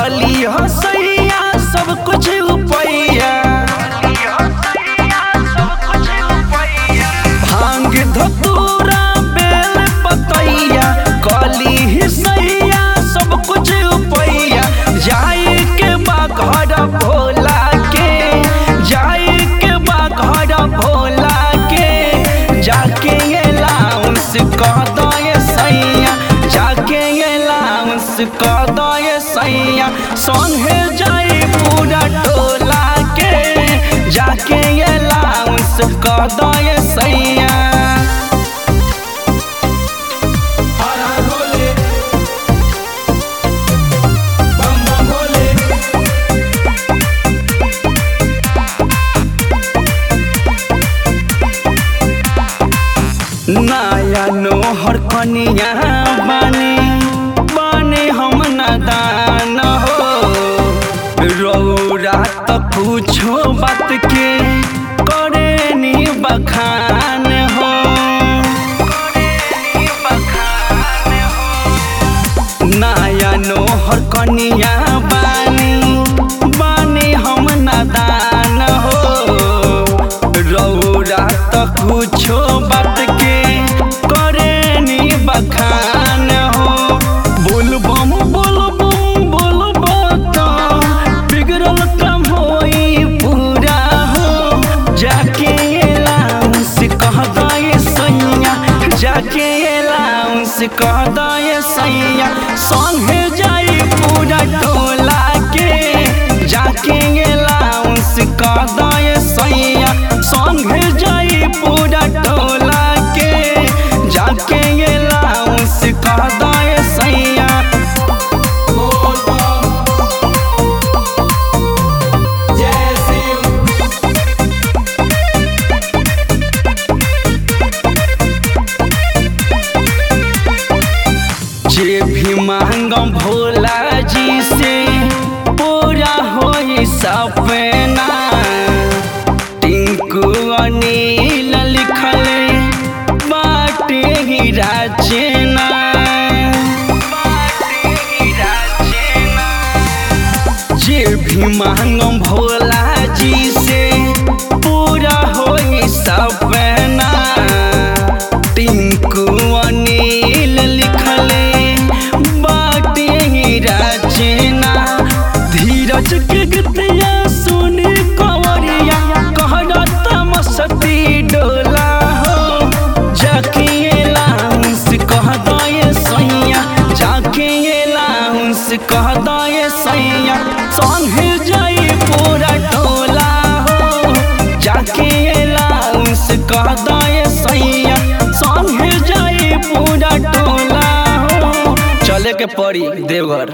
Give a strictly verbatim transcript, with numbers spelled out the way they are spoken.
कली हसैया सब कुछ उपैया भांग धतूरा बेल पतैया कली हसैया सब कुछ उपैया जाए के बा घर भोला के जाए के बा घर भोला के जाके अलाउंस कह दो सैया जाके अलाउंस कह दो सैया संगे जाई पूरा टोला के जाके अलाउंस कह दो सैया नया नोहर कनिया बने बने हम नदान हो रौरा त पूछो बात के करे नी बखान हो नया नोहर कनिया बने बने हम नदान हो रौरा त पूछो बात के बखान हो बोलबम बोलबम बोलबो तो बिगड़ल काम होई पूरा हो जाके अलाउंस कह दो सैया जाके अलाउंस कह दो सैया संगे जाई पूरा टोला के जाके अलाउंस कह दो सैया संगे जाई पूरा टोला के जाके अलाउंस कह दो सैया जे भी मांगम भोला जी से पूरा होई सपना टिंकू अनिल लिखले बाटे ही राजना जे भी मांगम भोला जी से पूरा होई सपना टिंकू अनिल लिखले बाटे ही राजना धीरज के गतिया सुनी कंवरिया कहरत मस्ती डोला हो जाके अलाउंस कह दो सैया जाके अलाउंस कह दो सैया संगे जाई पूरा टोला हो जाके अलाउंस कह दो सैया संगे जाई पूरा टोला हो चले के पड़ी देवघर।